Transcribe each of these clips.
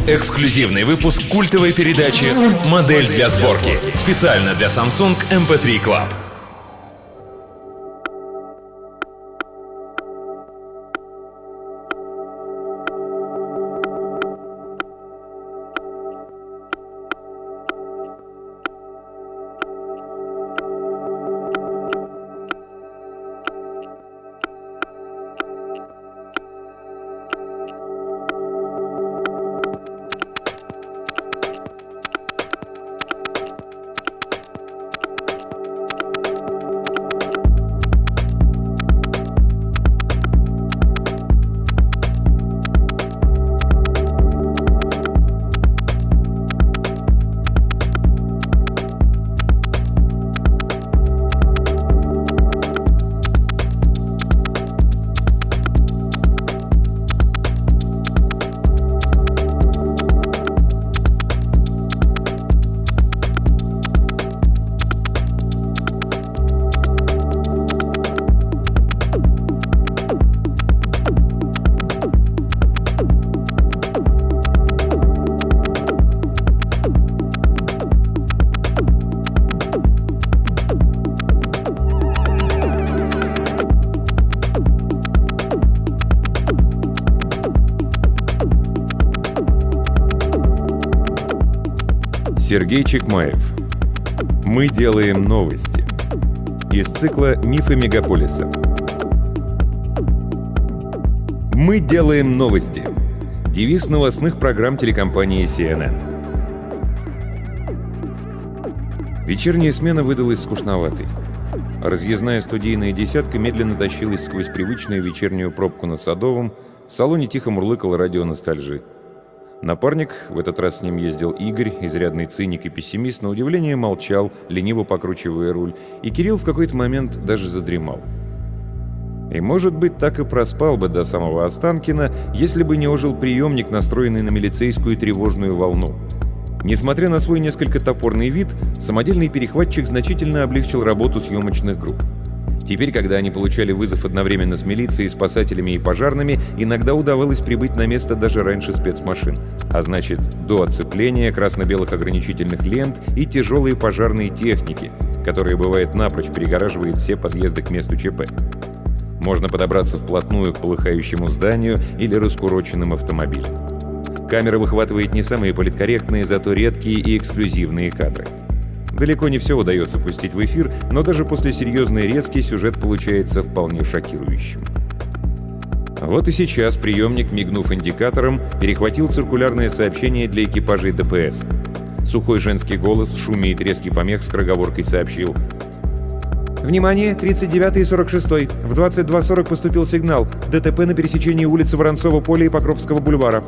Эксклюзивный выпуск культовой передачи «Модель для сборки». Специально для Samsung MP3 Club. Сергей Чекмаев. Мы делаем новости. Из цикла «Мифы мегаполиса». Мы делаем новости. Девиз новостных программ телекомпании CNN. Вечерняя смена выдалась скучноватой. Разъездная студийная десятка медленно тащилась сквозь привычную вечернюю пробку на Садовом. В салоне тихо мурлыкало радио ностальжи. Напарник, в этот раз с ним ездил Игорь, изрядный циник и пессимист, на удивление молчал, лениво покручивая руль, и Кирилл в какой-то момент даже задремал. И, может быть, так и проспал бы до самого Останкина, если бы не ожил приемник, настроенный на милицейскую тревожную волну. Несмотря на свой несколько топорный вид, самодельный перехватчик значительно облегчил работу съемочных групп. Теперь, когда они получали вызов одновременно с милицией, спасателями и пожарными, иногда удавалось прибыть на место даже раньше спецмашин. А значит, до оцепления, красно-белых ограничительных лент и тяжелой пожарной техники, которая, бывает, напрочь перегораживает все подъезды к месту ЧП. Можно подобраться вплотную к полыхающему зданию или раскуроченным автомобилям. Камера выхватывает не самые политкорректные, зато редкие и эксклюзивные кадры. Далеко не все удается пустить в эфир, но даже после серьезной резки сюжет получается вполне шокирующим. Вот и сейчас приемник, мигнув индикатором, перехватил циркулярное сообщение для экипажей ДПС. Сухой женский голос в шуме и треске помех скороговоркой сообщил: «Внимание, 39-й и 46-й. В 22:40 поступил сигнал. ДТП на пересечении улицы Воронцова поля и Покровского бульвара».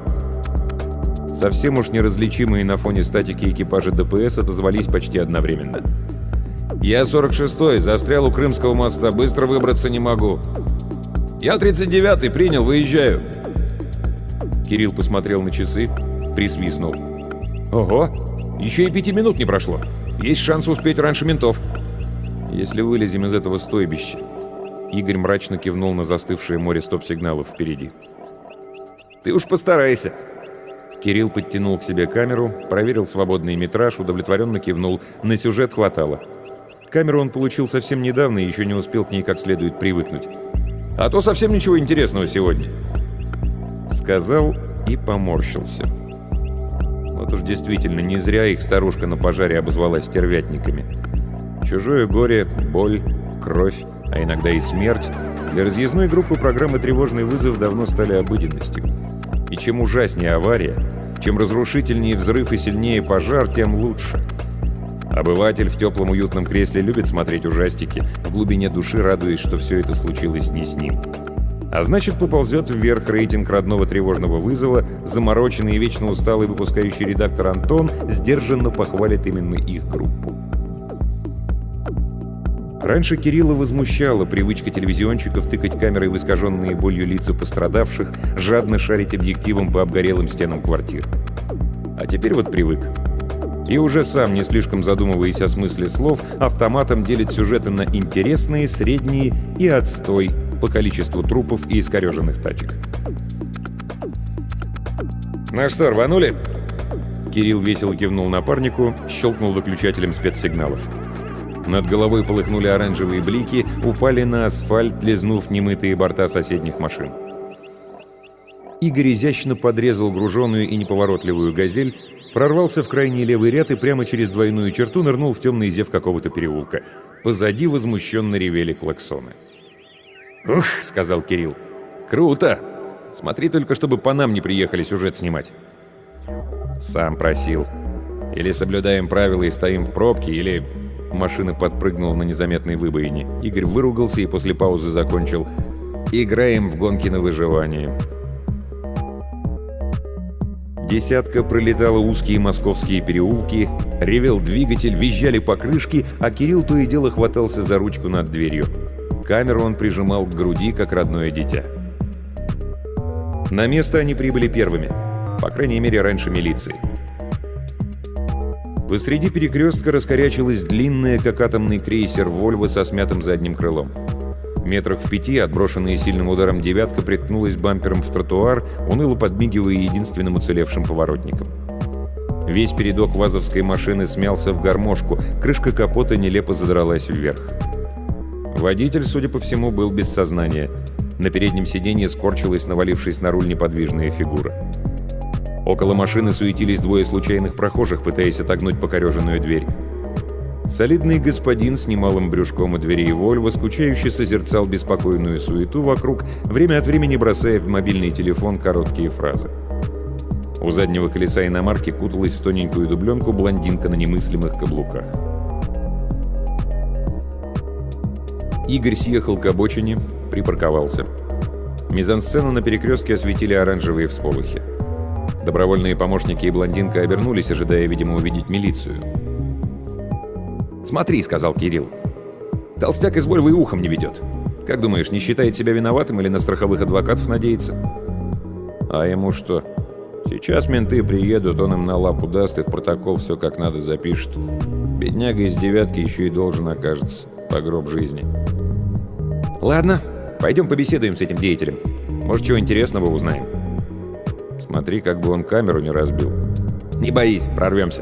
Совсем уж неразличимые на фоне статики экипажа ДПС отозвались почти одновременно. «Я 46-й, застрял у Крымского моста, быстро выбраться не могу». «Я 39-й, принял, выезжаю». Кирилл посмотрел на часы, присвистнул. «Ого, еще и 5 минут не прошло. Есть шанс успеть раньше ментов. Если вылезем из этого стойбища». Игорь мрачно кивнул на застывшее море стоп-сигналов впереди. «Ты уж постарайся». Кирилл подтянул к себе камеру, проверил свободный метраж, удовлетворенно кивнул. На сюжет хватало. Камеру он получил совсем недавно и еще не успел к ней как следует привыкнуть. «А то совсем ничего интересного сегодня», — сказал и поморщился. Вот уж действительно, не зря их старушка на пожаре обозвала стервятниками. Чужое горе, боль, кровь, а иногда и смерть для разъездной группы программы «Тревожный вызов» давно стали обыденностью. И чем ужаснее авария, чем разрушительнее взрыв и сильнее пожар, тем лучше. Обыватель в теплом уютном кресле любит смотреть ужастики, в глубине души радуясь, что все это случилось не с ним. А значит, поползет вверх рейтинг родного тревожного вызова, замороченный и вечно усталый выпускающий редактор Антон сдержанно похвалит именно их группу. Раньше Кирилла возмущала привычка телевизионщиков тыкать камерой в искаженные болью лица пострадавших, жадно шарить объективом по обгорелым стенам квартир. А теперь вот привык. И уже сам, не слишком задумываясь о смысле слов, автоматом делит сюжеты на интересные, средние и отстой по количеству трупов и искореженных тачек. «Ну что, рванули?» Кирилл весело кивнул напарнику, щелкнул выключателем спецсигналов. Над головой полыхнули оранжевые блики, упали на асфальт, лизнув немытые борта соседних машин. Игорь изящно подрезал груженную и неповоротливую «Газель», прорвался в крайний левый ряд и прямо через двойную черту нырнул в темный зев какого-то переулка. Позади возмущенно ревели клаксоны. «Ух!» — сказал Кирилл. «Круто! Смотри только, чтобы по нам не приехали сюжет снимать». «Сам просил. Или соблюдаем правила и стоим в пробке, или...» Машина подпрыгнула на незаметной выбоине. Игорь выругался и после паузы закончил. «Играем в гонки на выживание». Десятка пролетала узкие московские переулки, ревел двигатель, визжали покрышки, а Кирилл то и дело хватался за ручку над дверью. Камеру он прижимал к груди, как родное дитя. На место они прибыли первыми, по крайней мере, раньше милиции. Посреди перекрестка раскорячилась длинная, как атомный крейсер, «Вольво» со смятым задним крылом. Метрах в 5, отброшенная сильным ударом «девятка», приткнулась бампером в тротуар, уныло подмигивая единственным уцелевшим поворотником. Весь передок вазовской машины смялся в гармошку, крышка капота нелепо задралась вверх. Водитель, судя по всему, был без сознания. На переднем сиденье скорчилась, навалившись на руль, неподвижная фигура. Около машины суетились двое случайных прохожих, пытаясь отогнуть покореженную дверь. Солидный господин с немалым брюшком у дверей «Вольво» скучающе созерцал беспокойную суету вокруг, время от времени бросая в мобильный телефон короткие фразы. У заднего колеса иномарки куталась в тоненькую дубленку блондинка на немыслимых каблуках. Игорь съехал к обочине, припарковался. Мизансцену на перекрестке осветили оранжевые всполохи. Добровольные помощники и блондинка обернулись, ожидая, видимо, увидеть милицию. «Смотри», — сказал Кирилл. «Толстяк из Вольво и ухом не ведет. Как думаешь, не считает себя виноватым или на страховых адвокатов надеется?» «А ему что? Сейчас менты приедут, он им на лапу даст и в протокол все как надо запишет. Бедняга из «девятки» еще и должен окажется. По гроб жизни». «Ладно, пойдем побеседуем с этим деятелем. Может, чего интересного узнаем». «Смотри, как бы он камеру не разбил». «Не боись, прорвемся».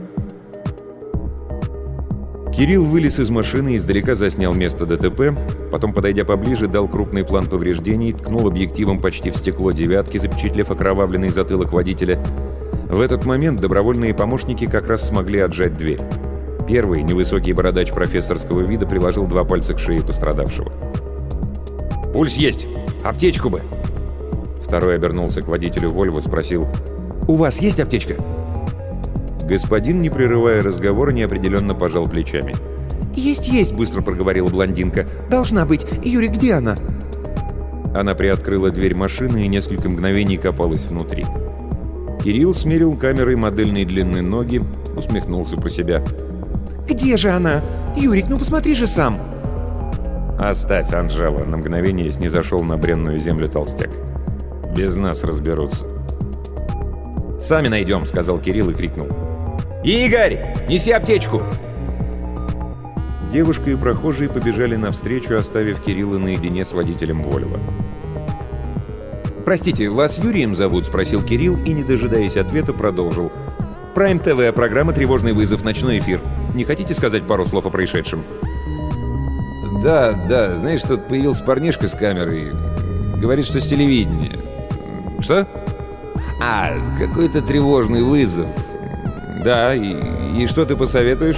Кирилл вылез из машины и издалека заснял место ДТП, потом, подойдя поближе, дал крупный план повреждений, ткнул объективом почти в стекло «девятки», запечатлев окровавленный затылок водителя. В этот момент добровольные помощники как раз смогли отжать дверь. Первый, невысокий бородач профессорского вида, приложил 2 пальца к шее пострадавшего. «Пульс есть! Аптечку бы!» Второй обернулся к водителю «Вольво», спросил: «У вас есть аптечка?» Господин, не прерывая разговора, неопределенно пожал плечами. «Есть-есть», — быстро проговорила блондинка. «Должна быть. Юрий, где она?» Она приоткрыла дверь машины и несколько мгновений копалась внутри. Кирилл смерил камерой модельной длины ноги, усмехнулся про себя. «Где же она? Юрик, ну посмотри же сам!» «Оставь, Анжела», — на мгновение снизошел на бренную землю толстяк. «Без нас разберутся». «Сами найдем», — сказал Кирилл и крикнул. «Игорь, неси аптечку!» Девушка и прохожие побежали навстречу, оставив Кирилла наедине с водителем «Вольво». «Простите, вас Юрием зовут?» — спросил Кирилл и, не дожидаясь ответа, продолжил. «Прайм ТВ, программа «Тревожный вызов», ночной эфир. Не хотите сказать пару слов о происшедшем?» «Да, знаешь, тут появился парнишка с камерой. Говорит, что с телевидения». «Что?» Какой-то тревожный вызов. Да, и что ты посоветуешь?»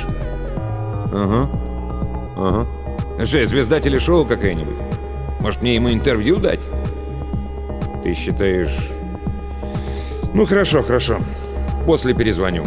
Ага. Что, звезда телешоу какая-нибудь? Может, мне ему интервью дать? Ты считаешь... Ну, хорошо. После перезвоню.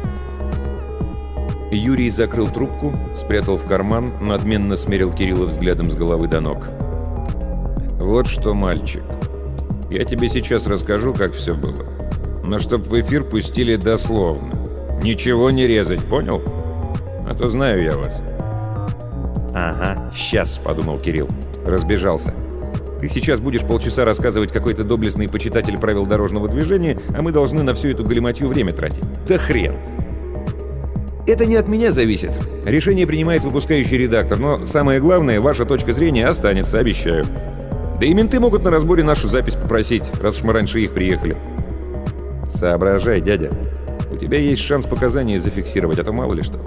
Юрий закрыл трубку, спрятал в карман, надменно смерил Кирилла взглядом с головы до ног. «Вот что, мальчик, я тебе сейчас расскажу, как все было. Но чтоб в эфир пустили дословно. Ничего не резать, понял? А то знаю я вас». «Ага, сейчас», — подумал Кирилл. Разбежался. «Ты сейчас будешь полчаса рассказывать какой-то доблестный почитатель правил дорожного движения, а мы должны на всю эту галиматью время тратить. Да хрен!» «Это не от меня зависит. Решение принимает выпускающий редактор, но самое главное, ваша точка зрения останется, обещаю. Да и менты могут на разборе нашу запись попросить, раз уж мы раньше их приехали». Соображай, дядя. У тебя есть шанс показания зафиксировать, а то мало ли что.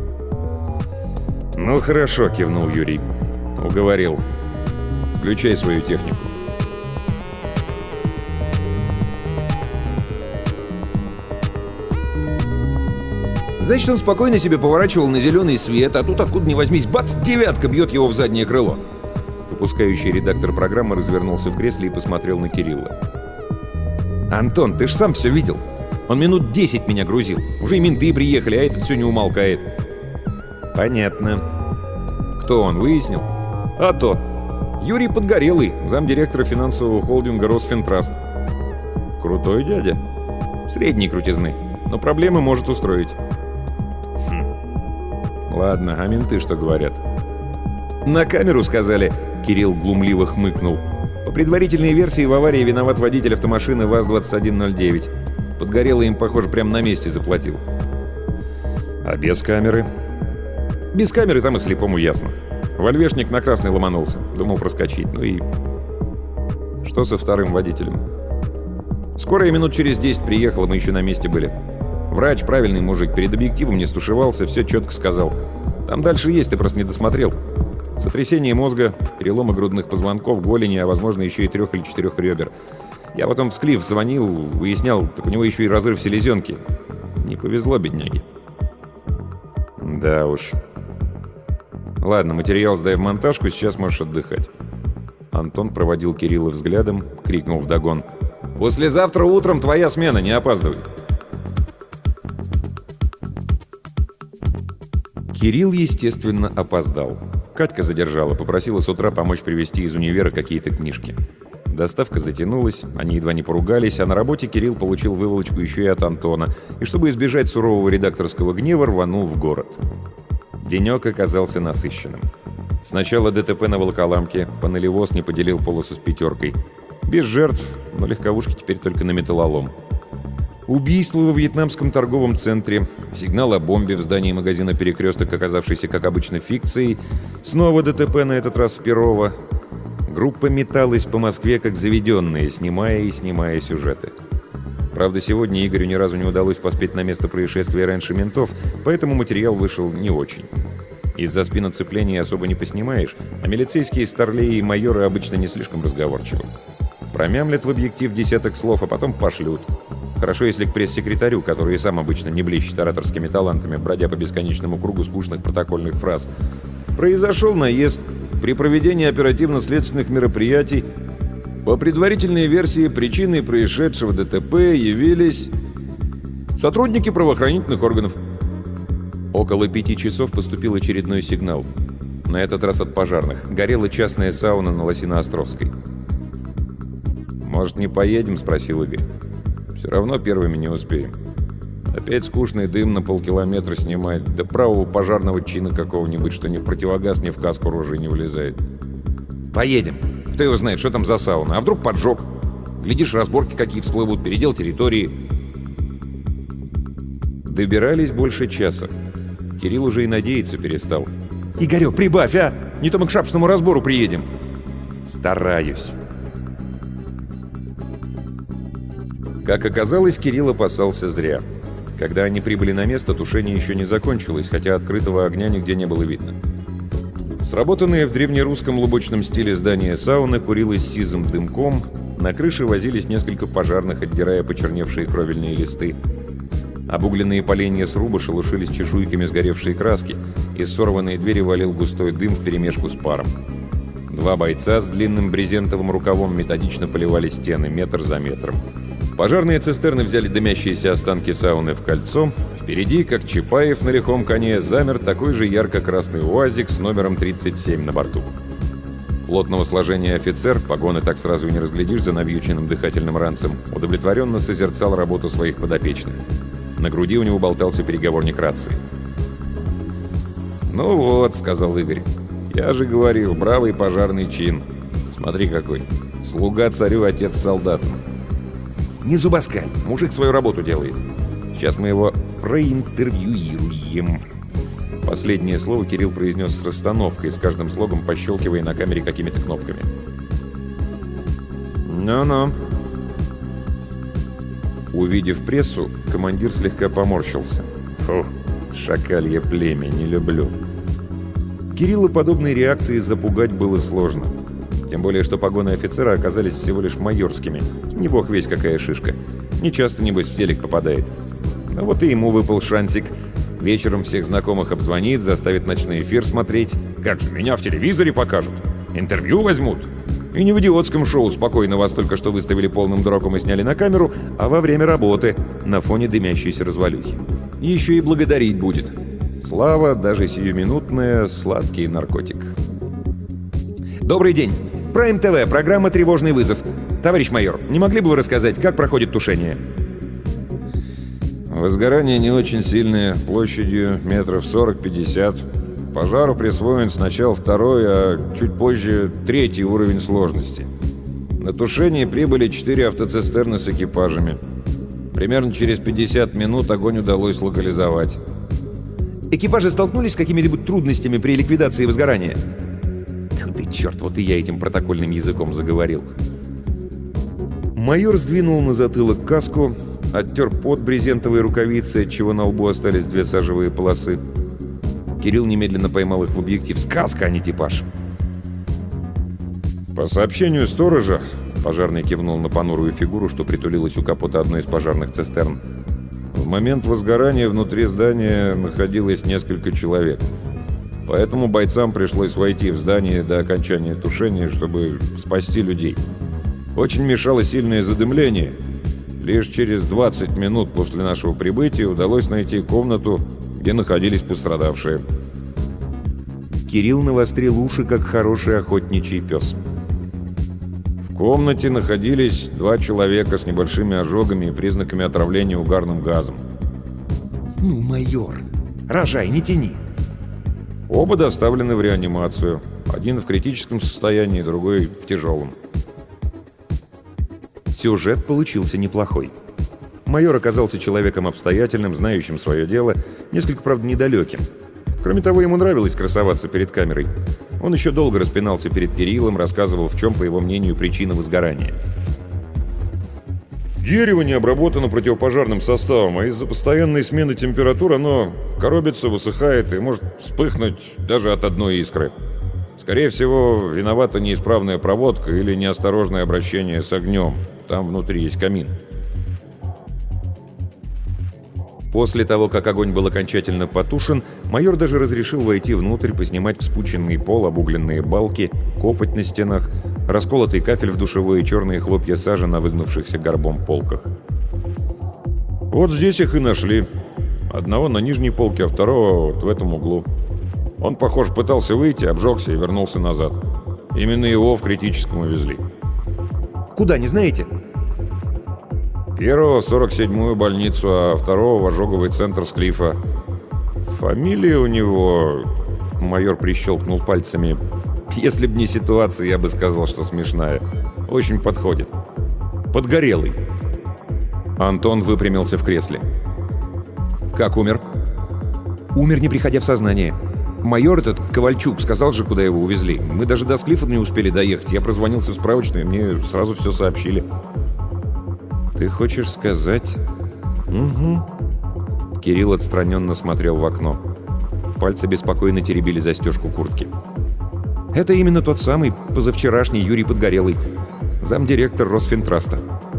«Ну хорошо», — кивнул Юрий. «Уговорил. Включай свою технику». Значит, он спокойно себе поворачивал на зеленый свет, а тут откуда ни возьмись, бац, девятка бьет его в заднее крыло. Выпускающий редактор программы развернулся в кресле и посмотрел на Кирилла. «Антон, ты ж сам все видел. Он минут 10 меня грузил. Уже и менты приехали, а этот все не умолкает». «Понятно. Кто он, выяснил?» «А то. Юрий Подгорелый, замдиректора финансового холдинга «Росфинтраст». «Крутой дядя?» Средней крутизны, но проблемы может устроить». «Ладно, а менты что говорят?» «На камеру сказали», — Кирилл глумливо хмыкнул. «По предварительной версии в аварии виноват водитель автомашины ВАЗ-2109. Подгорелый им, похоже, прямо на месте заплатил». «А без камеры?» «Без камеры там и слепому ясно. Вольвешник на красный ломанулся. Думал проскочить. Ну и...» «Что со вторым водителем?» «Скорая минут через 10 приехала, мы еще на месте были. Врач, правильный мужик, перед объективом не стушевался, все четко сказал. Там дальше есть, ты просто не досмотрел. Сотрясение мозга, переломы грудных позвонков, голени, а возможно еще и 3 или 4 ребер. Я потом в Склиф звонил, выяснял, так у него еще и разрыв селезенки. Не повезло, бедняге». «Да уж. Ладно, материал сдай в монтажку, сейчас можешь отдыхать». Антон проводил Кирилла взглядом, крикнул вдогон: «Послезавтра утром твоя смена, не опаздывай!» Кирилл, естественно, опоздал. Катька задержала, попросила с утра помочь привезти из универа какие-то книжки. Доставка затянулась, они едва не поругались, а на работе Кирилл получил выволочку еще и от Антона, и чтобы избежать сурового редакторского гнева, рванул в город. Денек оказался насыщенным. Сначала ДТП на Волоколамке, панелевоз не поделил полосу с пятеркой. Без жертв, но легковушки теперь только на металлолом. Убийство во вьетнамском торговом центре, сигнал о бомбе в здании магазина «Перекресток», оказавшийся, как обычно, фикцией, снова ДТП, на этот раз в Перово. Группа металась по Москве как заведенная, снимая и снимая сюжеты. Правда, сегодня Игорю ни разу не удалось поспеть на место происшествия раньше ментов, поэтому материал вышел не очень. Из-за спиноцепления особо не поснимаешь, а милицейские старлеи и майоры обычно не слишком разговорчивы. Промямлят в объектив десяток слов, а потом пошлют. Хорошо, если к пресс-секретарю, который и сам обычно не блещет ораторскими талантами, бродя по бесконечному кругу скучных протокольных фраз. Произошел наезд. При проведении оперативно-следственных мероприятий по предварительной версии причиной происшедшего ДТП явились сотрудники правоохранительных органов. Около 5 часов поступил очередной сигнал. На этот раз от пожарных. Горела частная сауна на Лосино-Островской. «Может, не поедем?» – спросил Игорь. «Все равно первыми не успеем. Опять скучный дым на полкилометра снимает, да правого пожарного чина какого-нибудь, что ни в противогаз, ни в каску рожей не влезает». «Поедем. Кто его знает, что там за сауна? А вдруг поджог? Глядишь, разборки какие всплывут, передел территории». Добирались больше часа. Кирилл уже и надеяться перестал. «Игорек, прибавь, а! Не то мы к шапшному разбору приедем». «Стараюсь». Как оказалось, Кирилл опасался зря. Когда они прибыли на место, тушение еще не закончилось, хотя открытого огня нигде не было видно. Сработанное в древнерусском лубочном стиле здание сауны курилось сизым дымком, на крыше возились несколько пожарных, отдирая почерневшие кровельные листы. Обугленные поленья сруба шелушились чешуйками сгоревшей краски, из сорванной двери валил густой дым вперемешку с паром. 2 бойца с длинным брезентовым рукавом методично поливали стены метр за метром. Пожарные цистерны взяли дымящиеся останки сауны в кольцо. Впереди, как Чапаев на лихом коне, замер такой же ярко-красный УАЗик с номером 37 на борту. Плотного сложения офицер, погоны так сразу и не разглядишь за навьюченным дыхательным ранцем, удовлетворенно созерцал работу своих подопечных. На груди у него болтался переговорник рации. «Ну вот», — сказал Игорь, — «я же говорил, бравый пожарный чин. Смотри какой. Слуга царю, отец солдатам». «Не зубоскаль, мужик свою работу делает. Сейчас мы его проинтервьюируем». Последнее слово Кирилл произнес с расстановкой, с каждым слогом пощелкивая на камере какими-то кнопками. «Ну-ну». Увидев прессу, командир слегка поморщился. Фу, шакалье племя, не люблю. Кирилла подобной реакции запугать было сложно. Тем более, что погоны офицера оказались всего лишь майорскими. Не бог весть какая шишка. Не часто, небось, в телек попадает. Но вот и ему выпал шансик. Вечером всех знакомых обзвонит, заставит ночной эфир смотреть. Как же, меня в телевизоре покажут? Интервью возьмут? И не в идиотском шоу «Спокойно» вас только что выставили полным дроком и сняли на камеру, а во время работы, на фоне дымящейся развалюхи. Еще и благодарить будет. Слава, даже сиюминутная, сладкий наркотик. Добрый день. Прайм ТВ, программа «Тревожный вызов». Товарищ майор, не могли бы вы рассказать, как проходит тушение? Возгорание не очень сильное, площадью метров 40-50. Пожару присвоен сначала 2-й, а чуть позже 3-й уровень сложности. На тушение прибыли 4 автоцистерны с экипажами. Примерно через 50 минут огонь удалось локализовать. Экипажи столкнулись с какими-либо трудностями при ликвидации возгорания? Тьфу ты, черт, вот и я этим протокольным языком заговорил. Майор сдвинул на затылок каску, оттер пот брезентовой рукавицы, отчего на лбу остались 2 сажевые полосы. Кирилл немедленно поймал их в объектив. Сказка, а не типаж. По сообщению сторожа, пожарный кивнул на понурую фигуру, что притулилась у капота одной из пожарных цистерн. В момент возгорания внутри здания находилось несколько человек. Поэтому бойцам пришлось войти в здание до окончания тушения, чтобы спасти людей. Очень мешало сильное задымление. Лишь через 20 минут после нашего прибытия удалось найти комнату, где находились пострадавшие. Кирилл навострил уши, как хороший охотничий пес. В комнате находились 2 человека с небольшими ожогами и признаками отравления угарным газом. «Ну, майор, рожай, не тяни!» Оба доставлены в реанимацию. Один в критическом состоянии, другой в тяжелом. Сюжет получился неплохой. Майор оказался человеком обстоятельным, знающим свое дело, несколько, правда, недалеким. Кроме того, ему нравилось красоваться перед камерой. Он еще долго распинался перед Кириллом, рассказывал, в чем, по его мнению, причина возгорания. Дерево не обработано противопожарным составом, а из-за постоянной смены температур оно коробится, высыхает и может вспыхнуть даже от одной искры. Скорее всего, виновата неисправная проводка или неосторожное обращение с огнем. Там внутри есть камин. После того, как огонь был окончательно потушен, майор даже разрешил войти внутрь, поснимать вспученный пол, обугленные балки, копоть на стенах, расколотый кафель в душевой и черные хлопья сажи на выгнувшихся горбом полках. Вот здесь их и нашли. Одного на нижней полке, а второго вот в этом углу. Он, похоже, пытался выйти, обжегся и вернулся назад. Именно его в критическом увезли. Куда, не знаете? Первого в 47-ю больницу, а второго в ожоговый центр Склифа. Фамилия у него... Майор прищелкнул пальцами. Если б не ситуация, я бы сказал, что смешная. Очень подходит. Подгорелый. Антон выпрямился в кресле. Как умер? Умер, не приходя в сознание. Майор этот, Ковальчук, сказал же, куда его увезли. Мы даже до Склифа не успели доехать. Я прозвонился в справочную, мне сразу все сообщили. «Ты хочешь сказать?» «Угу». Кирилл отстраненно смотрел в окно. Пальцы беспокойно теребили застежку куртки. «Это именно тот самый позавчерашний Юрий Подгорелый, замдиректор Росфинтраста».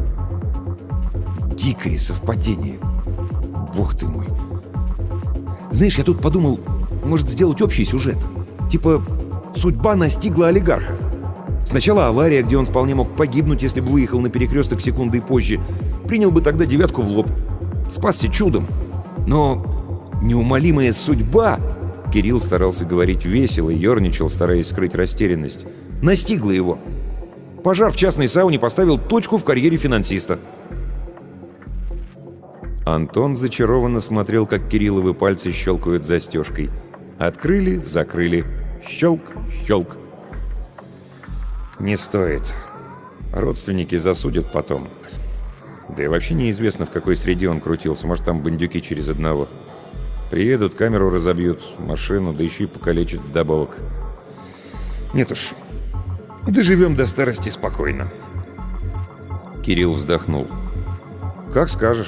«Дикое совпадение. Бог ты мой. Знаешь, я тут подумал, может сделать общий сюжет. Типа «Судьба настигла олигарха». Сначала авария, где он вполне мог погибнуть, если бы выехал на перекресток секундой позже. Принял бы тогда 9-ку в лоб. Спасся чудом. Но неумолимая судьба... Кирилл старался говорить весело, ерничал, стараясь скрыть растерянность. Настигла его. Пожар в частной сауне поставил точку в карьере финансиста. Антон зачарованно смотрел, как Кирилловы пальцы щелкают застежкой. Открыли, закрыли. Щелк, щелк. Не стоит. Родственники засудят потом. Да и вообще неизвестно, в какой среде он крутился. Может, там бандюки через одного. Приедут, камеру разобьют, машину, да еще и покалечат вдобавок. Нет уж. Доживем до старости спокойно. Кирилл вздохнул. Как скажешь.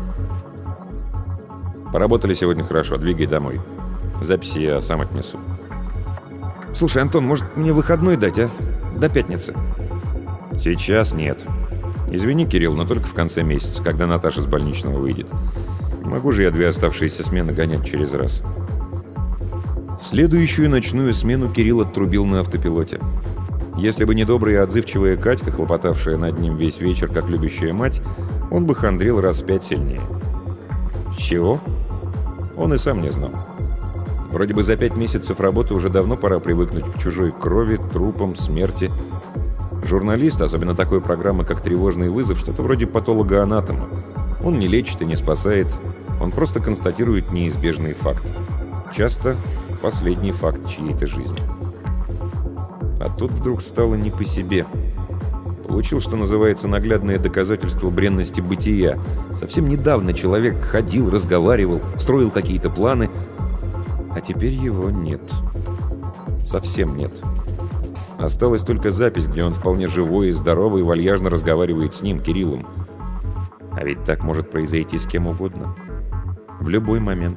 Поработали сегодня хорошо, двигай домой. Записи я сам отнесу. Слушай, Антон, может, мне выходной дать, а? До пятницы. Сейчас нет. Извини, Кирилл, но только в конце месяца, когда Наташа с больничного выйдет. Не могу же я 2 оставшиеся смены гонять через раз. Следующую ночную смену Кирилл отрубил на автопилоте. Если бы не добрая и отзывчивая Катька, хлопотавшая над ним весь вечер, как любящая мать, он бы хандрил раз в 5 сильнее. Чего? Он и сам не знал. Вроде бы за 5 месяцев работы уже давно пора привыкнуть к чужой крови, трупам, смерти. Журналист, особенно такой программы, как «Тревожный вызов», что-то вроде патолога-анатома. Он не лечит и не спасает, он просто констатирует неизбежный факт. Часто последний факт чьей-то жизни. А тут вдруг стало не по себе. Получил, что называется, наглядное доказательство бренности бытия. Совсем недавно человек ходил, разговаривал, строил какие-то планы, а теперь его нет. Совсем нет. Осталась только запись, где он вполне живой и здоровый и вальяжно разговаривает с ним, Кириллом. А ведь так может произойти с кем угодно. В любой момент.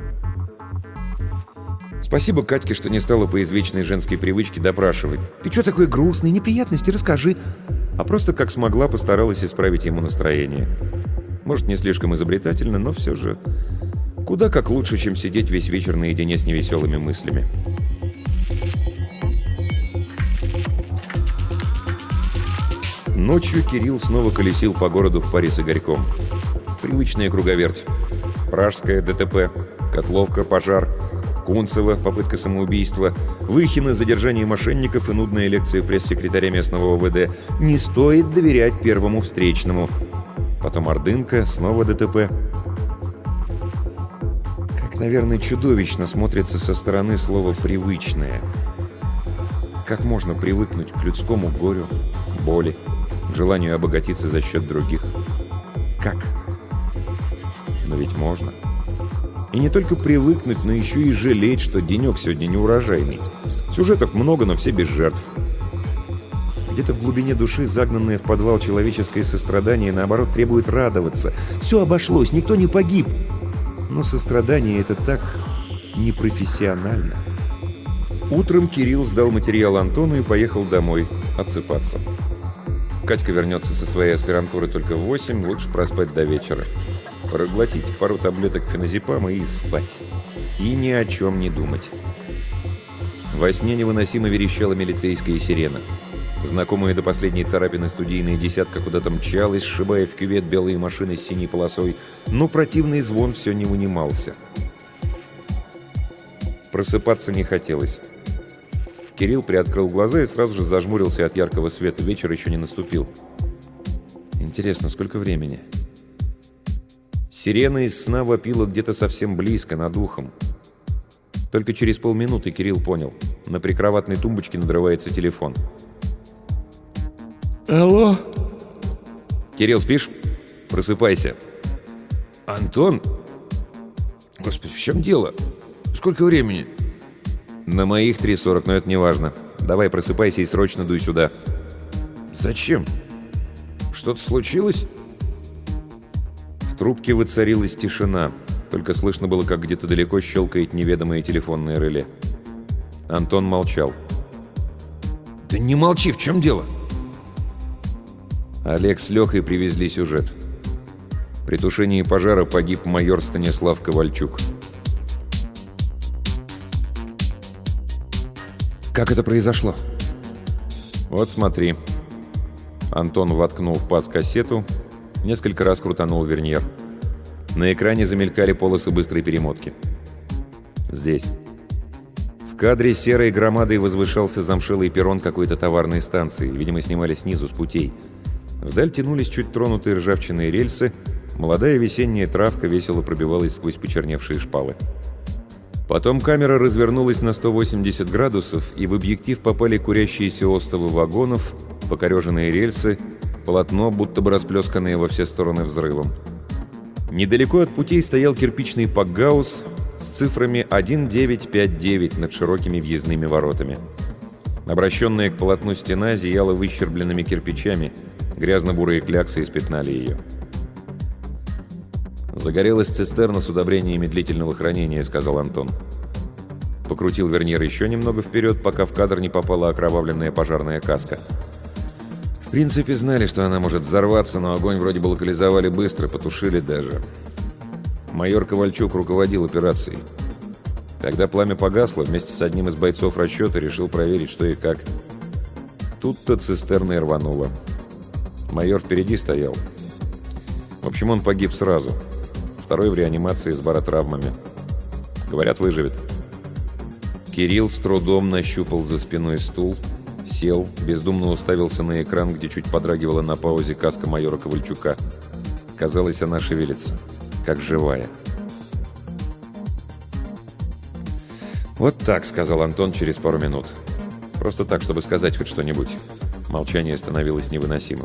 Спасибо Катьке, что не стала по извечной женской привычке допрашивать. «Ты что такой грустный? Неприятности расскажи!» А просто как смогла постаралась исправить ему настроение. Может, не слишком изобретательно, но все же куда как лучше, чем сидеть весь вечер наедине с невеселыми мыслями. Ночью Кирилл снова колесил по городу в паре с Игорьком. Привычная круговерть. Пражская ДТП, Котловка, пожар, Кунцево, попытка самоубийства, Выхино, задержание мошенников и нудная лекция пресс-секретаря местного ОВД. Не стоит доверять первому встречному. Потом Ордынка, снова ДТП. Как, наверное, чудовищно смотрится со стороны слово «привычное». Как можно привыкнуть к людскому горю, боли, к желанию обогатиться за счет других? Как? Но ведь можно. И не только привыкнуть, но еще и жалеть, что денек сегодня неурожайный. Сюжетов много, но все без жертв. Где-то в глубине души загнанное в подвал человеческое сострадание, наоборот, требует радоваться. Все обошлось, никто не погиб. Но сострадание — это так непрофессионально. Утром Кирилл сдал материал Антону и поехал домой отсыпаться. Катька вернется со своей аспирантуры только в 8, лучше проспать до вечера. Проглотить пару таблеток феназепама и спать. И ни о чем не думать. Во сне невыносимо верещала милицейская сирена. Знакомая до последней царапины студийная десятка куда-то мчалась, сшибая в кювет белые машины с синей полосой, но противный звон все не унимался. Просыпаться не хотелось. Кирилл приоткрыл глаза и сразу же зажмурился от яркого света. Вечер еще не наступил. Интересно, сколько времени? Сирена из сна вопила где-то совсем близко, над ухом. Только через полминуты Кирилл понял. На прикроватной тумбочке надрывается телефон. «Алло?» «Кирилл, спишь? Просыпайся». «Антон? Господи, в чем дело? Сколько времени?» «На моих 3:40, но это не важно. Давай, просыпайся и срочно дуй сюда». «Зачем? Что-то случилось?» В трубке воцарилась тишина. Только слышно было, как где-то далеко щелкает неведомое телефонное реле. Антон молчал. «Да не молчи, в чем дело?» Олег с Лехой привезли сюжет. При тушении пожара погиб майор Станислав Ковальчук. «Как это произошло?» «Вот смотри». Антон воткнул в паз кассету, несколько раз крутанул верньер. На экране замелькали полосы быстрой перемотки. Здесь. В кадре серой громадой возвышался замшелый перрон какой-то товарной станции. Видимо, снимали снизу, с путей. Вдаль тянулись чуть тронутые ржавчиной рельсы. Молодая весенняя травка весело пробивалась сквозь почерневшие шпалы. Потом камера развернулась на 180 градусов, и в объектив попали курящиеся остовы вагонов, покореженные рельсы, полотно, будто бы расплесканное во все стороны взрывом. Недалеко от путей стоял кирпичный пакгаус с цифрами 1959 над широкими въездными воротами. Обращенная к полотну стена зияла выщербленными кирпичами, грязно-бурые кляксы испятнали ее. «Загорелась цистерна с удобрениями длительного хранения», — сказал Антон. Покрутил вернир еще немного вперед, пока в кадр не попала окровавленная пожарная каска. В принципе, знали, что она может взорваться, но огонь вроде бы локализовали быстро, потушили даже. Майор Ковальчук руководил операцией. Когда пламя погасло, вместе с одним из бойцов расчета решил проверить, что и как. Тут-то цистерна и рванула. Майор впереди стоял. В общем, он погиб сразу. Второй в реанимации с баротравмами. Говорят, выживет. Кирилл с трудом нащупал за спиной стул, сел, бездумно уставился на экран, где чуть подрагивала на паузе каска майора Ковальчука. Казалось, она шевелится, как живая. «Вот так», — сказал Антон через пару минут. Просто так, чтобы сказать хоть что-нибудь. Молчание становилось невыносимым.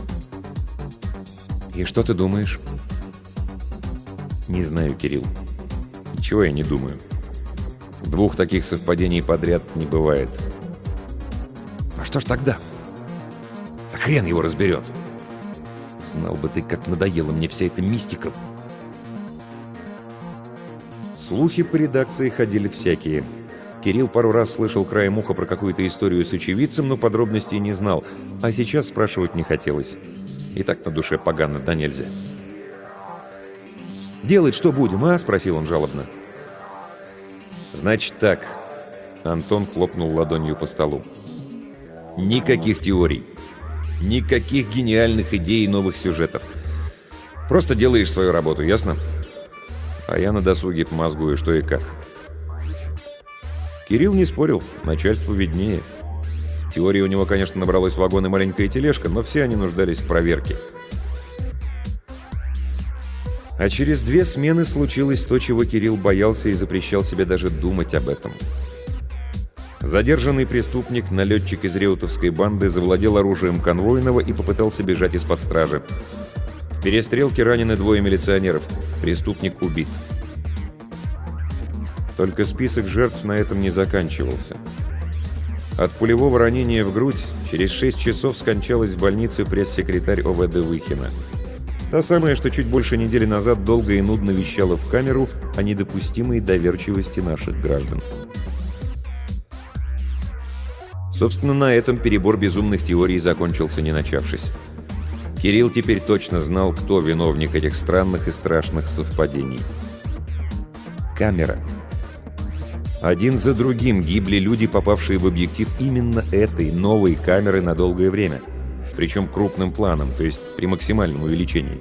«И что ты думаешь?» «Не знаю, Кирилл. Ничего я не думаю. Двух таких совпадений подряд не бывает». «А что ж тогда?» «А хрен его разберет!» «Знал бы ты, как надоела мне вся эта мистика!» Слухи по редакции ходили всякие. Кирилл пару раз слышал краем уха про какую-то историю с очевидцем, но подробностей не знал. А сейчас спрашивать не хотелось. И так на душе погано, да нельзя. «Делать что будем, а?» — спросил он жалобно. «Значит так». Антон хлопнул ладонью по столу. «Никаких теорий. Никаких гениальных идей и новых сюжетов. Просто делаешь свою работу, ясно? А я на досуге помозгую, что и как». Кирилл не спорил, начальству виднее. Теории у него, конечно, набралось вагон и маленькая тележка, но все они нуждались в проверке. А через 2 смены случилось то, чего Кирилл боялся и запрещал себе даже думать об этом. Задержанный преступник, налетчик из реутовской банды, завладел оружием конвойного и попытался бежать из-под стражи. В перестрелке ранены 2 милиционеров. Преступник убит. Только список жертв на этом не заканчивался. От пулевого ранения в грудь через 6 часов скончалась в больнице пресс-секретарь ОВД Выхина. Та самая, что чуть больше недели назад долго и нудно вещала в камеру о недопустимой доверчивости наших граждан. Собственно, на этом перебор безумных теорий закончился, не начавшись. Кирилл теперь точно знал, кто виновник этих странных и страшных совпадений. Камера. Один за другим гибли люди, попавшие в объектив именно этой новой камеры на долгое время. Причем крупным планом, то есть при максимальном увеличении.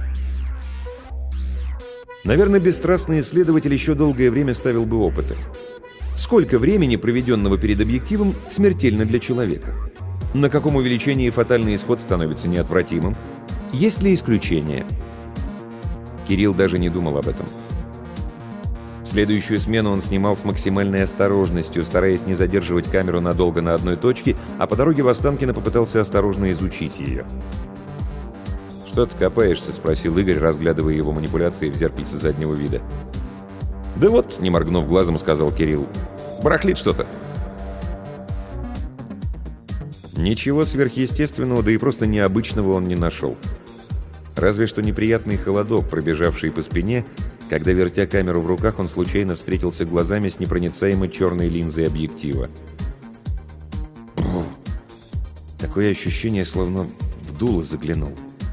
Наверное, бесстрастный исследователь еще долгое время ставил бы опыты. Сколько времени, проведенного перед объективом, смертельно для человека? На каком увеличении фатальный исход становится неотвратимым? Есть ли исключения? Кирилл даже не думал об этом. В следующую смену он снимал с максимальной осторожностью, стараясь не задерживать камеру надолго на одной точке, а по дороге в Останкино попытался осторожно изучить ее. «Что ты копаешься?» — спросил Игорь, разглядывая его манипуляции в зеркальце заднего вида. «Да вот», — не моргнув глазом, сказал Кирилл, — «барахлит что-то». Ничего сверхъестественного, да и просто необычного он не нашел. Разве что неприятный холодок, пробежавший по спине, когда, вертя камеру в руках, он случайно встретился глазами с непроницаемой черной линзой объектива. Такое ощущение, словно в дуло заглянул.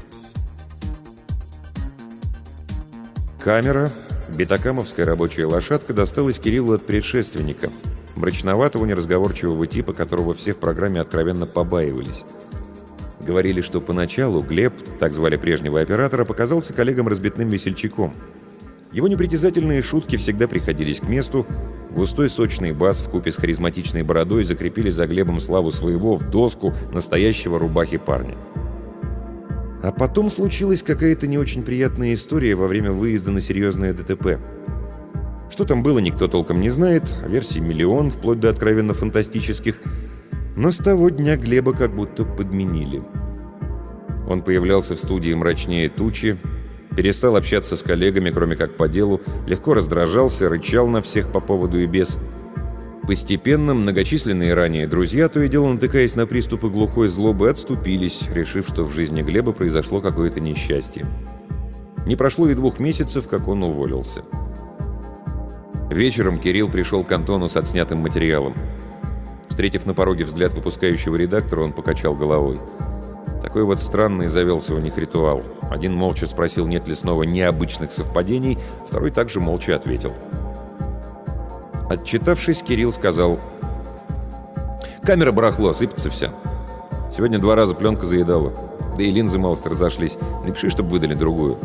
Камера, бетакамовская рабочая лошадка, досталась Кириллу от предшественника, мрачноватого, неразговорчивого типа, которого все в программе откровенно побаивались. Говорили, что поначалу Глеб, так звали прежнего оператора, показался коллегам разбитным весельчаком. Его непритязательные шутки всегда приходились к месту, густой сочный бас вкупе с харизматичной бородой закрепили за Глебом славу своего в доску настоящего рубахи парня. А потом случилась какая-то не очень приятная история во время выезда на серьезное ДТП. Что там было, никто толком не знает, версий миллион, вплоть до откровенно фантастических, но с того дня Глеба как будто подменили. Он появлялся в студии мрачнее тучи, перестал общаться с коллегами, кроме как по делу, легко раздражался, рычал на всех по поводу и без. Постепенно многочисленные ранее друзья, то и дело натыкаясь на приступы глухой злобы, отступились, решив, что в жизни Глеба произошло какое-то несчастье. Не прошло и 2 месяцев, как он уволился. Вечером Кирилл пришел к Антону с отснятым материалом. Встретив на пороге взгляд выпускающего редактора, он покачал головой. Такой вот странный завелся у них ритуал. Один молча спросил, нет ли снова необычных совпадений, второй также молча ответил. Отчитавшись, Кирилл сказал: «Камера барахло, сыпется вся. Сегодня 2 раза пленка заедала. Да и линзы малость разошлись. Напиши, чтобы выдали другую».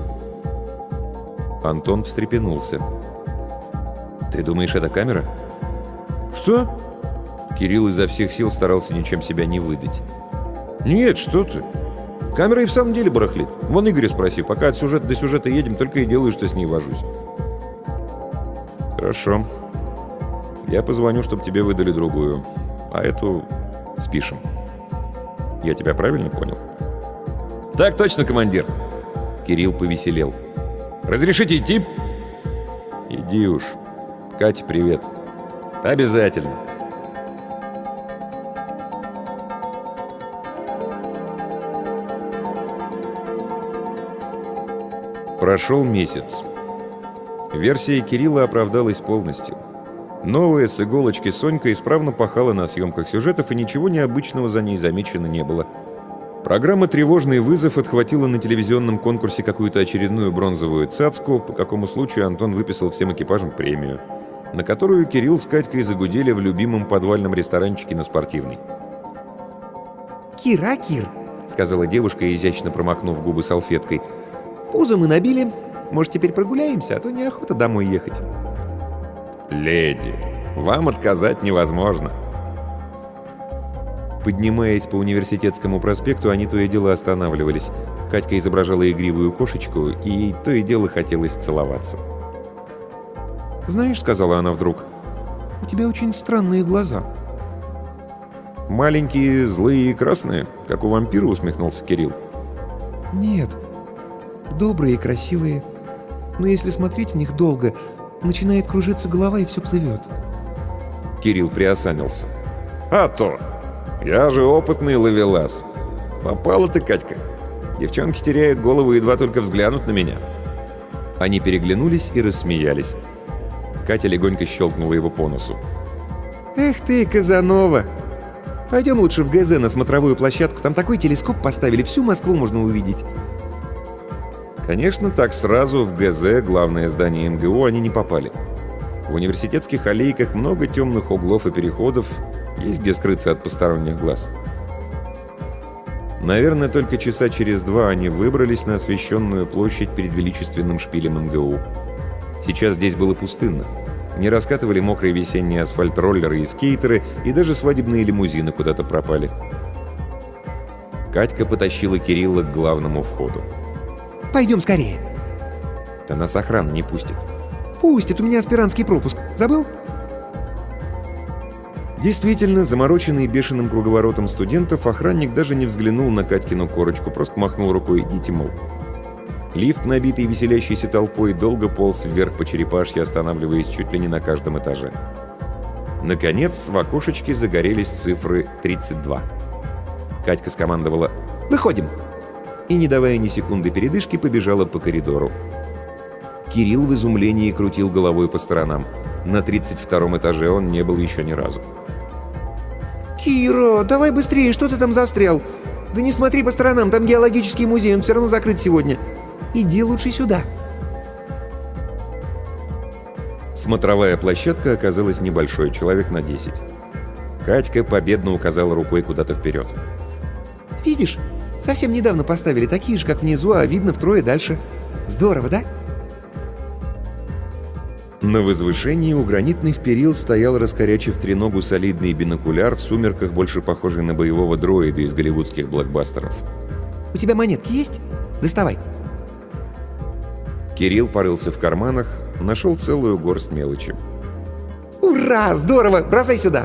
Антон встрепенулся. «Ты думаешь, это камера?» «Что?» Кирилл изо всех сил старался ничем себя не выдать. «Нет, что ты. Камера и в самом деле барахлит. Вон Игоря спроси, пока от сюжета до сюжета едем, только и делаю, что с ней вожусь». «Хорошо. Я позвоню, чтобы тебе выдали другую. А эту спишем. Я тебя правильно понял?» «Так точно, командир!» Кирилл повеселел. «Разрешите идти?» «Иди уж. Кате, привет». «Обязательно». Прошел месяц. Версия Кирилла оправдалась полностью. Новая с иголочки Сонька исправно пахала на съемках сюжетов, и ничего необычного за ней замечено не было. Программа «Тревожный вызов» отхватила на телевизионном конкурсе какую-то очередную бронзовую цацку, по какому случаю Антон выписал всем экипажам премию, на которую Кирилл с Катькой загудели в любимом подвальном ресторанчике на Спортивной. «Кир, Кир!» — сказала девушка, изящно промокнув губы салфеткой. «Пузо мы набили. Может, теперь прогуляемся, а то неохота домой ехать». «Леди, вам отказать невозможно». Поднимаясь по Университетскому проспекту, они то и дело останавливались. Катька изображала игривую кошечку, и ей то и дело хотелось целоваться. «Знаешь, — сказала она вдруг, — у тебя очень странные глаза». «Маленькие, злые и красные, как у вампира», — усмехнулся Кирилл. «Нет, добрые и красивые. Но если смотреть в них долго, начинает кружиться голова и все плывет». Кирилл приосанился. «А то! Я же опытный ловелас. Попала ты, Катька. Девчонки теряют голову, едва только взглянут на меня». Они переглянулись и рассмеялись. Катя легонько щелкнула его по носу. «Эх ты, Казанова! Пойдем лучше в ГЗ на смотровую площадку. Там такой телескоп поставили, всю Москву можно увидеть». Конечно, так сразу в ГЗ, главное здание МГУ, они не попали. В университетских аллейках много темных углов и переходов, есть где скрыться от посторонних глаз. Наверное, только часа через 2 они выбрались на освещенную площадь перед величественным шпилем МГУ. Сейчас здесь было пустынно. Не раскатывали мокрый весенний асфальт роллеры и скейтеры, и даже свадебные лимузины куда-то пропали. Катька потащила Кирилла к главному входу. «Пойдем скорее». «Да нас охрана не пустит». «Пустит, у меня аспирантский пропуск. Забыл?» Действительно, замороченный бешеным круговоротом студентов, охранник даже не взглянул на Катькину корочку, просто махнул рукой: «Идите, мол». Лифт, набитый веселящейся толпой, долго полз вверх по Черепашье, останавливаясь чуть ли не на каждом этаже. Наконец, в окошечке загорелись цифры 32. Катька скомандовала: «Выходим». и, не давая ни секунды передышки, побежала по коридору. Кирилл в изумлении крутил головой по сторонам. На 32-м этаже он не был еще ни разу. «Кира, давай быстрее, что ты там застрял? Да не смотри по сторонам, там геологический музей, он все равно закрыт сегодня. Иди лучше сюда». Смотровая площадка оказалась небольшой, человек на 10. Катька победно указала рукой куда-то вперед. «Видишь, совсем недавно поставили такие же, как внизу, а видно втрое дальше. Здорово, да?» На возвышении у гранитных перил стоял, раскорячив треногу, солидный бинокуляр, в сумерках больше похожий на боевого дроида из голливудских блокбастеров. «У тебя монетки есть? Доставай». Кирилл порылся в карманах, нашел целую горсть мелочи. «Ура! Здорово! Бросай сюда!»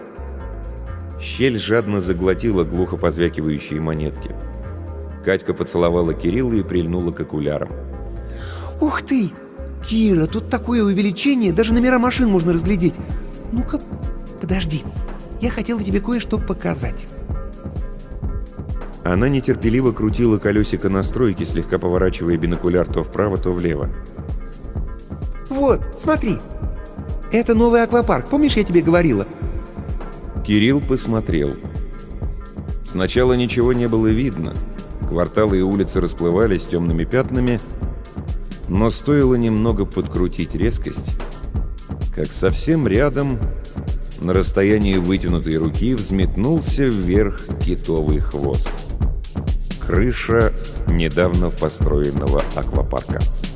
Щель жадно заглотила глухо позвякивающие монетки. Катька поцеловала Кирилла и прильнула к окулярам. «Ух ты! Кира, тут такое увеличение, даже номера машин можно разглядеть. Ну-ка, подожди, я хотела тебе кое-что показать». Она нетерпеливо крутила колесико настройки, слегка поворачивая бинокуляр то вправо, то влево. Вот, смотри. Это новый аквапарк. Помнишь, я тебе говорила? Кирилл посмотрел. Сначала ничего не было видно. Кварталы и улицы расплывались темными пятнами, но стоило немного подкрутить резкость, как совсем рядом, на расстоянии вытянутой руки, взметнулся вверх китовый хвост. Крыша недавно построенного аквапарка.